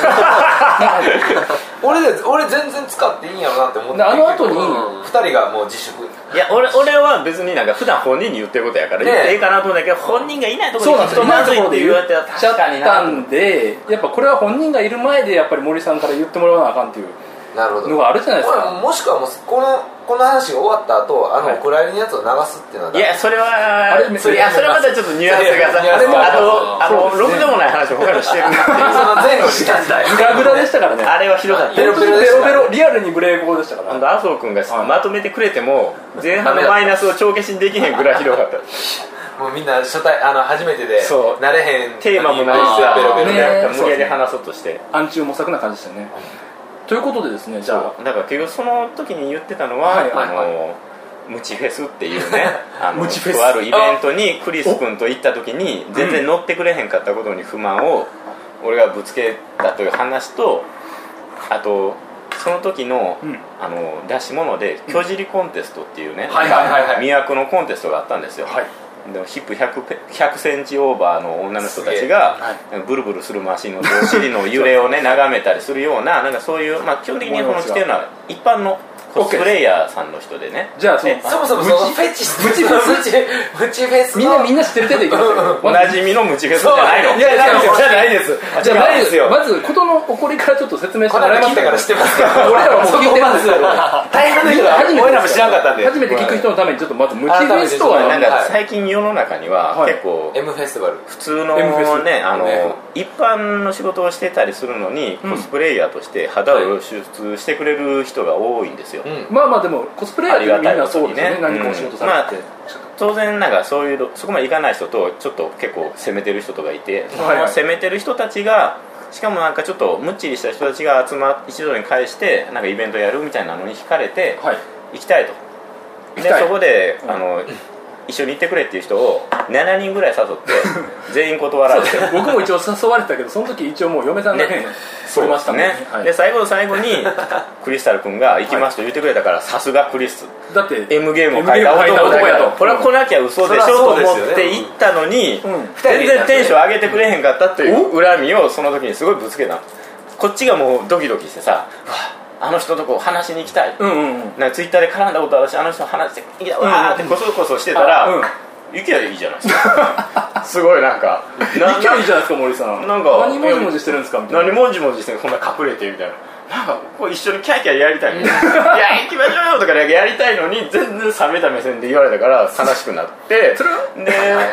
俺で俺全然使っていいんやろなって思ってあの後にふたりがもう自粛。 いや 俺, 俺は別になんか普段本人に言ってることやから、ね、言っていいかなと思うんだけど本人がいないところに聞くとまずいって言われてちゃったんでやっぱこれは本人がいる前でやっぱり森さんから言ってもらわなあかんっていうのがあるじゃないですか。 もしくはもうこのこの話が終わった後あのお蔵入りのやつを流すっていうのは、 いやそれはあれそれはまたちょっとニュアンスがさあとあのろくでもない話を他にしてるっていうその前後したんだよ。 グラグラでしたからね。 あれはひどかった。 ベロベロベロベロリアルにブレーコーでしたから。 麻生君がまとめてくれても前半のマイナスを帳消しにできへんぐらいひどかった。 もうみんな初対あの初めてで慣れへんテーマもないしさベロベロで無理やり話そうとして暗中模索な感じでしたよね。ということでですね、じゃあだから結局その時に言ってたのは、はいはいはい、あのムチフェスっていうねあのとあるイベントにクリス君と行った時に全然乗ってくれへんかったことに不満を俺がぶつけたという話と、あとその時の、うん、あの出し物で巨尻コンテストっていうね、 はいはいはいはい、 魅惑のコンテストがあったんですよ、はい、でもヒップ ひゃくセンチオーバーの女の人たちが、はい、ブルブルするマシンのお尻の揺れをね眺めたりするような、なんかそういう、まあ、基本的にこの来てるのは一般のコスプレイヤーさんの人でね。 じゃあそもそもそのフェチムチフェスムチフェスみんなみんな知ってる程度いきますよ。 おなじみのムチフェスじゃないの。 いやいやじゃないです。 じゃないですよ。まず事の起こりからちょっと説明してもらいます。 聞いたから知ってますか。俺らはもう聞いてます。 大変な人は俺らも知らんかったんで。 初めて聞く人のためにちょっとまずムチフェスとはなんか最近世の中には結構 M フェスティバル普通のねあの一般の仕事をしてたりするのにコスプレイヤーとして肌を露出してくれる人が多いんですよ。 まあまあでもコスプレイヤーってみんなそうですね。何かお仕事されて、 まあ、当然なんかそういうそこまでいかない人とちょっと結構攻めてる人とかいて、はいはい、攻めてる人たちがしかもなんかちょっとムッチリした人たちが集まって一度に返してなんかイベントやるみたいなのに惹かれて、はい、行きたいとでそこで、うん、あの一緒に行ってくれっていう人をななにんぐらい誘って全員断られて僕も一応誘われてたけどその時一応もう嫁さんだけにそうましたね、はい、で最後の最後にクリスタル君が行きますと言ってくれたからさすがクリスだって M ゲームを書いた男やとこれは来なきゃ嘘でしょと思って行ったのに、うん、全然テンション上げてくれへんかったという恨みをその時にすごいぶつけた。こっちがもうドキドキしてさあの人とこ話しに行きたい、うんうんうん、なんかツイッターで絡んだことあるしあの人話していやわーってこそこそしてたら、うんうん、行きゃいいじゃないですかすごいなんか行きゃいいじゃないですか森さん。なんか何もじもじしてるんですかみたいな。 何もじもじしてるこんな隠れてみたいななんかこう一緒にキャーキャーやりたいみたいないや行きましょうよとかやりたいのに全然冷めた目線で言われたから悲しくなってそれはで、はいはい、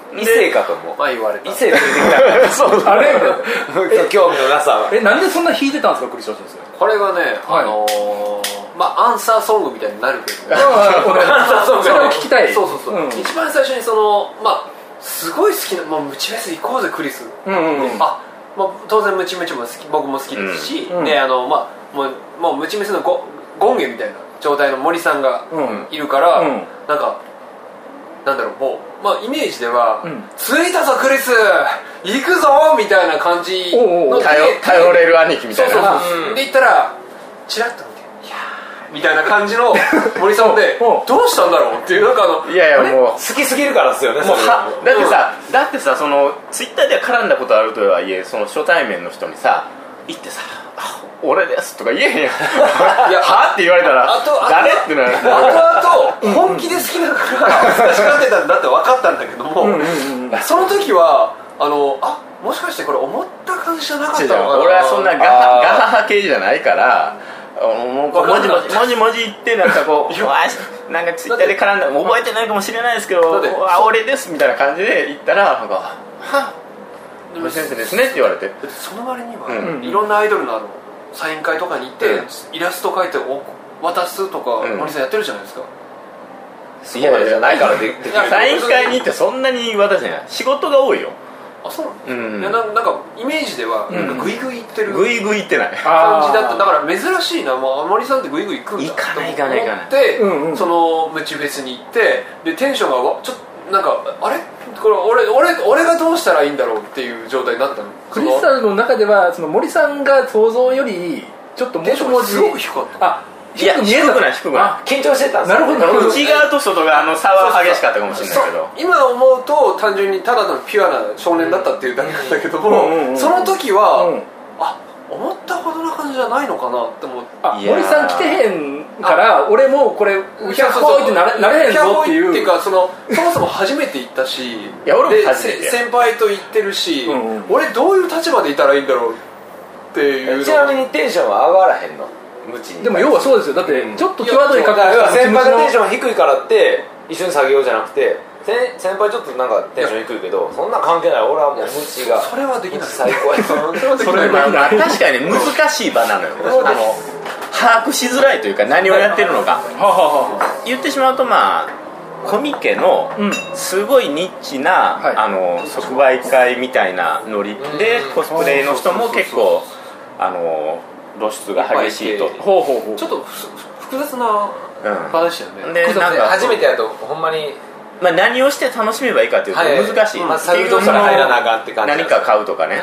異性かと思う。 まあ言われた。 異性連れてきたからそうあれ興味のなさは。 え、なんでそんな弾いてたんですか、クリス・オシン先生。 これがね、あのー、まあアンサーソングみたいになるけど、ね、 アンサーソング、それを聞きたい。 そうそうそう、うん、一番最初にその、まあすごい好きな、まあ、ムチフェス行こうぜクリス、うんうんうん、あ、まあ、当然ムチムチも好き、僕も好きですし、うん、であの、まあ、もう、もうムチムチのゴゴンゲみたいな状態の森さんがいるから、うんうん、なんかなんだろう、もう、まあ、イメージでは、うん、着いたぞクリス行くぞみたいな感じの、 おうおう、頼, 頼れる兄貴みたいな。そうそうそう、うん、で言ったらチラッと見ていやーみたいな感じの森さんでどうしたんだろうっていう、なんかあの、 いやいやもう好きすぎるからですよね。 もうはだってさ、うん、だってさ、そのツイッターでは絡んだことあるとはいえ、その初対面の人にさ行ってさ、俺ですとか言えへんやん。いやはって言われたらあと誰ってなる。 あとあと本気で好きだから確かめてたんだって分かったんだけども、うんうんうん、その時はあのあもしかしてこれ思った感じじゃなかったのかな。 俺はそんなガハガハハ系じゃないから、もうこう文字文字文字文字言ってなんかこうなんかツイッターで絡んだ覚えてないかもしれないですけど、あ俺ですみたいな感じで言ったらなんかはっ先生ですねって言われて、 その割には、うん、いろんなアイドルのあのサイン会とかに行って、うん、イラスト描いて渡すとか、うん、森さんやってるじゃないですか。 いやいやないからでサイン会に行ってそんなに渡せない。仕事が多いよ。 あ、そうなの、うん、いや な, なんかイメージではグイグイ行ってるグイグイ行ってない感じだった。だから珍しいな、まあ、森さんってグイグイ行くんだ行かない行かない行かないで、うんうん、そのムチフェスに行ってでテンションがちょっとなんかあれこれ 俺, 俺, 俺がどうしたらいいんだろうっていう状態になったの。 クリスタルの中ではその森さんが想像よりちょっともしもすごく低かった。 あ、 いや低くない低くない緊張してたんですよ。 なるほど。 内側と外側の差は激しかったかもしれないけど、 今思うと単純にただのピュアな少年だったっていうだけなんだけども、うんうんうん、その時は、うん、あ思ったほどな感じじゃないのかなって思って、 あ森さん来てへんから俺もこれウヒャホイってなれへんぞっていう。 っていうかそのそもそも初めて行ったしいや俺も初めて先輩と行ってるし、うんうん、俺どういう立場でいたらいいんだろうっていう。 ちなみにテンションは上がらへんの？無知に。 でも要はそうですよ。だってちょっと際どい格好した先輩のテンション低いからって一緒に下げようじゃなくて、先輩ちょっとなんかテンション低いけどそんな関係ない。俺はもう無知がそれはできない。 最高や。 それはまあ確かに、ね、難しい場なのよ。あの把握しづらいというか何をやってるのか言ってしまうと、まあコミケのすごいニッチな、うん、あの即売会みたいなノリでコスプレの人も結構あの露出が激しいと。 ほうほうほう。ちょっと複雑な場でしたよね、うん、でなんか初めてやとほんまに、 まあ、何をして楽しめばいいかというと難しい、はい、 まあ、サイドから入らなあかんって感じ。 何か買うとかね、 はい、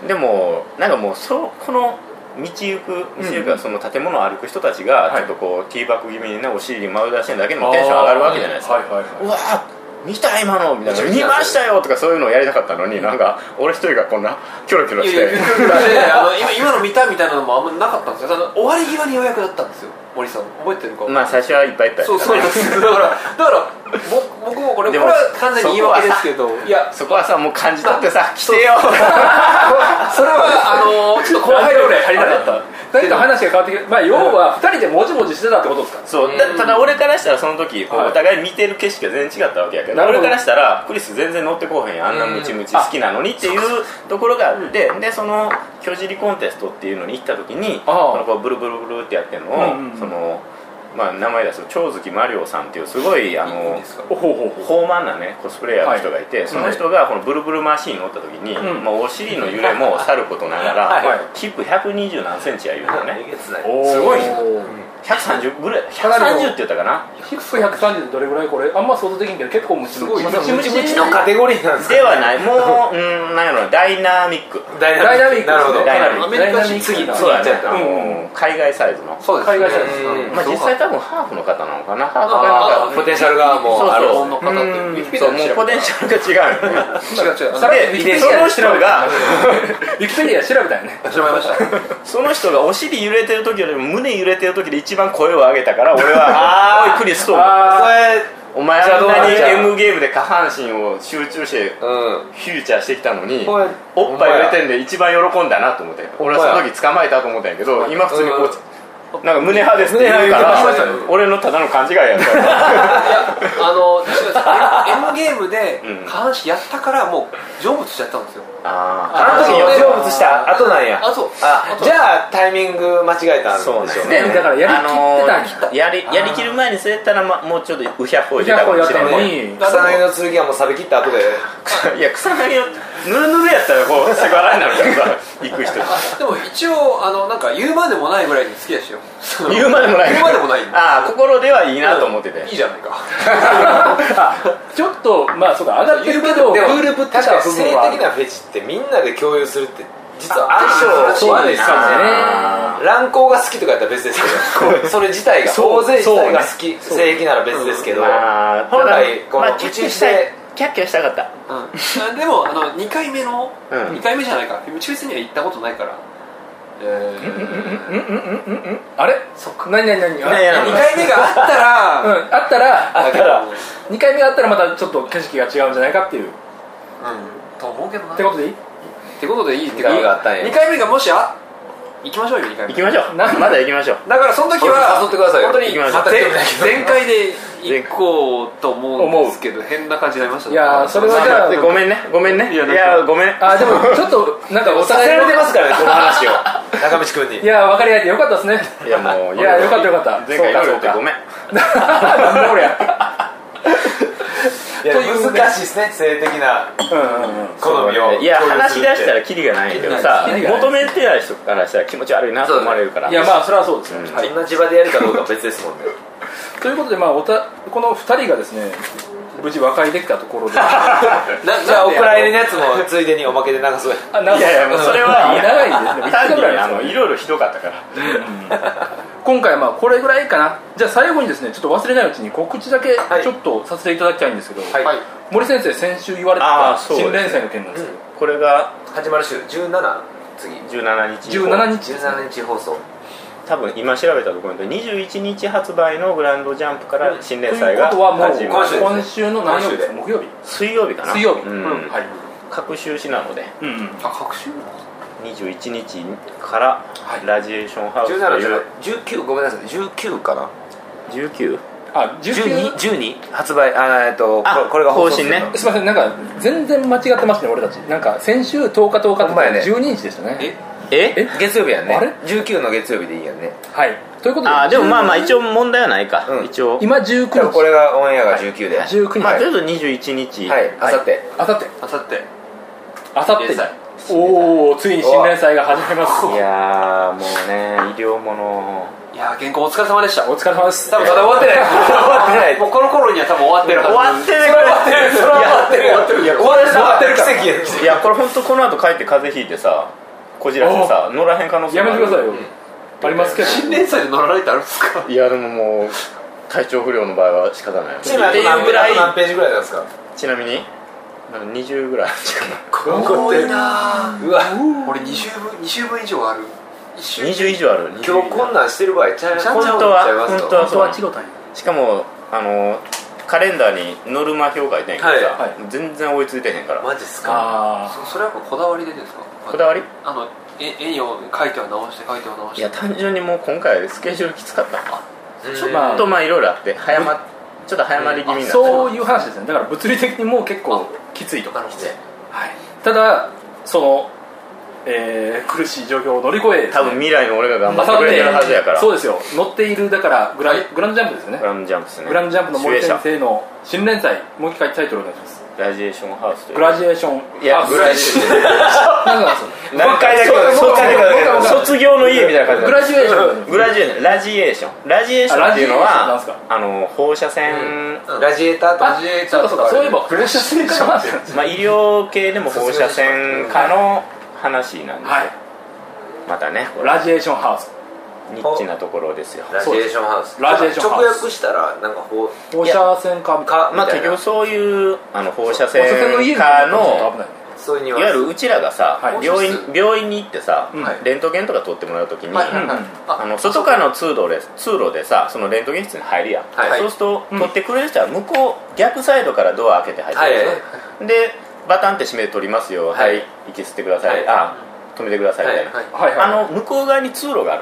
でもなんかもうそこの道行く道行くその建物を歩く人たちがちょっとこうティーバッグ気味にねお尻に丸出してるだけでもテンション上がるわけじゃないですか、はいはいはい、うわー見た今のみたいな見ましたよとかそういうのをやりたかったのに、なんか俺一人がこんなキョロキョロして、 あの 今, 今の見たみたいなのもあんまなかったんですよ。終わり際に予約だったんですよ。森さん覚えてるか。 まあ最初はいっぱいいっぱい。 そうそうですだからだから僕もこれこれは完全に言い訳ですけど、いやそこはさもう感じ取ってさ来てよ。それはあのちょっと後輩の俺足りなかった。 何か話が変わってきて、まあ、要はふたりでもじもじしてたってことですか。 そうだただ俺からしたらその時お互い見てる景色が全然違ったわけやけど、俺からしたらクリス全然乗ってこうへんやん、あんなムチムチ好きなのにっていうところがあって、でその巨尻コンテストっていうのに行った時にこのこうブルブルブルってやってるのを、うんうん、そのまあ、名前出すと長月マリオさんっていうすごいあの豊満なねコスプレイヤーの人がいて、はい、その人がこのブルブルマシーンに乗った時に、うんまあ、お尻の揺れもさることながら、はい、ヒップひゃくにじゅう何センチやいうのね、すごいねひゃくさんじゅうぐらいひゃくさんじゅうって言ったかな。 ヒップひゃくさんじゅうってどれぐらいこれあんま想像できんけど結構ムチムチムチムチのカテゴリーなんですか。 ではないもううんなんやろダイナミックダイナミックなるほど。 ダイナミックアメリカ次次そうだね、あの海外サイズのそうです海外サイズ、 まあ実際多分ハーフの方なのかな。ハーフかなんかポテンシャルがもうあるの方ってウィキペディアそうもうポテンシャルが違うよね。 違う違う。さらにでその人がウィキペディア調べたよね。 調べました。 その人がお尻揺れてる時よりも胸揺れてる時で一番声を上げたから俺はおいクリスとお前あんなに M ゲームで下半身を集中してフューチャーしてきたのにおっぱい揺れてんで一番喜んだなと思って、俺はその時捕まえたと思ったんやけど、今普通にこうなんか胸派ですって言うから俺のただの勘違いやんかいやあのエムゲームで下半身やったからもう成仏しちゃったんですよ。 ああの時に成仏した後なんや。 あそうあじゃあタイミング間違えたんでしょうね。 だからやりきってたんあのー、やりやりきる前にそうやったら、ま、もうちょっとウヒャッホイしてたかもしれないのに草薙の剣はもう錆び切った後でいや草薙のぬるぬるやったらこうセクハラになるからさ行く人でも一応あのなんか言うまでもないぐらいに好きでしたよ。 言うまでもない言うまでもないああ心ではいいなと思ってて、 いいじゃないかちょっとまあそうか上がってるけどクールぶってた部性分は的なフェチってみんなで共有するって実は相性悪いですからね。乱行が好きとかやったら別ですけどそれ自体が大勢自体が好き性癖なら別ですけど、本来この宇宙してキャッキャしたかった、 うん、でもあのにかいめの、うん、にかいめじゃないか宇宙船には行ったことないからえーあれそっか何何何にかいめがあったらうんあったらあったらにかいめがあったらまたちょっと景色が違うんじゃないかっていううんと思うけどなってことでいいってことでいいってにかいめがあったんやにかいめがもしあ行きましょうよにかいめ行きましょうまだ行きましょうだからその時は誘ってくださいよ本当にまた全開で行こうと思うんですけど変な感じになりましたね。 いやそれはじゃあごめんねごめんねいやごめんあでもちょっとなんかお互いさせられてますからねこの話を中道君にいや分かり合えてよかったですねいやもういやよかったよかった前回いろいろってごめんなんで俺やいや難しいですね性的な好みをいや話し出したらキリがないけどさ求めてない人からしたら気持ち悪いなと思われるからいやまあそれはそうですね同じ場でやるかどうかは別ですもんねということでまあおたこのふたりがですね無事和解できたところでじゃあお蔵入りのやつもついでにおまけで流そうやいやいやもうそれは長いですね単にあのいろいろひどかったから今回はまあこれぐらいかな。じゃあ最後にですねちょっと忘れないうちに告知だけちょっとさせていただきたいんですけど、はい、森先生先週言われてた新連載の件なんですけど、 これが始まる週じゅうなな次じゅうしちにちじゅうしちにちじゅうしちにち放送多分今調べたところでにじゅういちにち発売のグランドジャンプから新連載が始まる。ということはもう今今週の何曜日ですか？木曜日水曜日かな水曜日、 うんはい、各週誌なので、 うんうん、あ各週にじゅういちにちからラジエーションハウスというじゅうきゅうごめんなさいじゅうきゅうかなじゅうきゅうあじゅうに じゅうに発売あえっとあこれが方針ねすいませんなんか全然間違ってますね俺たちなんか先週とおかとおかってじゅうににちでしたねええ月曜日やんねあれじゅうくの月曜日でいいやんねはいということであでもまあまあ一応問題はないか、うん、一応今じゅうくにちこれがオンエアがじゅうくで、 はい、じゅうくにちまあとりあえずにじゅういちにちはいあさってあさってあさってあさっておおついに新連載が始まりますいやもうね医療ものいや原稿お疲れ様でしたお疲れ様です多分まだ終わってない終わってないもうこの頃には多分終わってるはず終わってる終わってるそれは終わってる終わってるいや終わってる奇跡やいやこれ本当この後帰って風邪ひいてさこじらしてさ乗らへん可能性やめてくださいよ、うん、ありますけど新連載で乗られてあるんですかいやでももう体調不良の場合は仕方ないちなみに何ページぐらいなんですかちなみににじゅうぐらい多いなうわ俺にじゅうぶんにじゅうぶん以上あるにじゅう以上ある今日こんなんしてる場合ちゃう本当は本当はそうしかもあのカレンダーにノルマ表書いてんけどさ、はい、全然追いついてへんからマジっすかあそ, それはやっぱこだわりでですかこだわりあの絵を描いては直して描いては直していや単純にもう今回スケジュールきつかったちょっとまあいろいろあって早まちょっと早まり気味になってそういう話ですねだから物理的にもう結構きついとかして、はい、ただその、えー、苦しい状況を乗り越え、ね、 多分未来の俺が頑張ってくれてるはずやからそうですよ乗っているだからグラ、グランドジャンプですよねグランドジャンプですねグランドジャンプの森先生の新連載もう一回タイトルお願いしますグラジエーションハウスというグラジエーションいやグラジエーション何回だけ卒業の家みたいな感じグラジエーショングラジエーションラジエーションラジエーションっていうのはあの放射線ラジエーターとラジエーターとかそういえば放射線科なんですまあ医療系でも放射線科の話なんですよまたねラジエーションハウスニッチなところですよラジエーションハウスラジエーションハウス直訳したらなんか放射線科かまあ結局そういうあの放射線科のそういういわゆるうちらがさ、はい、病院病院に行ってさ、はい、レントゲンとか取ってもらうときに、はいはいはい、あの外からの通路で通路でさそのレントゲン室に入るやん、はい、そうすると、うん、取ってくれる人は向こう逆サイドからドア開けて入ってる、はい、でバタンって閉めて取りますよはい、はい、息吸ってください、はい、あ止めてくださいみたいな、はいはいはい、あの向こう側に通路があるのよ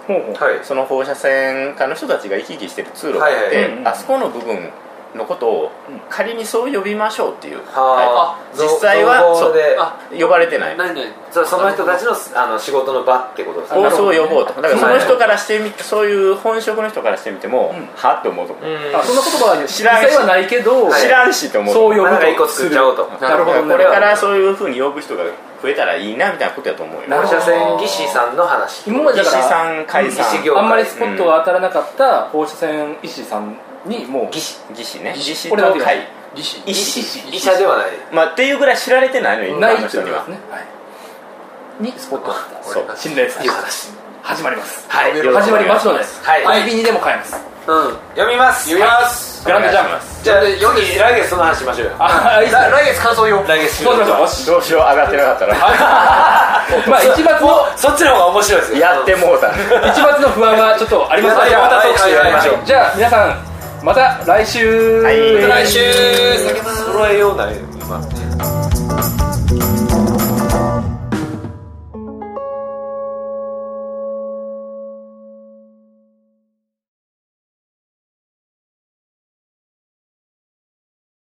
その放射線科の人たちが行き来してる通路があって、はいはい、あそこの部分のことを仮にそう呼びましょうっていう、うん、はい、実際はそう呼ばれてない。 何々そ, その人たち の, あの仕事の場ってことですね。そう呼ぼうと。だからその人からしてみて、そういう本職の人からしてみても、うん、はって思うと思う。 あ、そんな言葉は知らんしはないけど、 知らんしと思う。 そう呼ぶと一個作っちゃおうと。 なるほど。これからそういう風に呼ぶ人が増えたらいいなみたいなことだと思うよ。 放射線技師さんの話。 今までだから技師さん解散、 あんまりスポットが当たらなかった放射線医師さんにもう技師技師ね。 技師と会技師医師医者ではない。 まあっていうぐらい知られてないのにない人にはね。にスポットがあった。そう。信頼される話始まります。 はい。 始まりますので、 はい。 コンビニでも買えます。 うん。読みます。 読みます。 グランドジャンプ。 じゃあ読んで来月その話しましょうよ。 あ、 来月感想よ。 来月。 そうしましょう。よし。 どうしよう上がってなかったら。 まあ一月のそっちの方が面白いですよ。 やってもうた。 一月の不安はちょっとありますので、また特集やりましょう。じゃあ皆さんまた来週。 はい。 来週。 揃えようない今。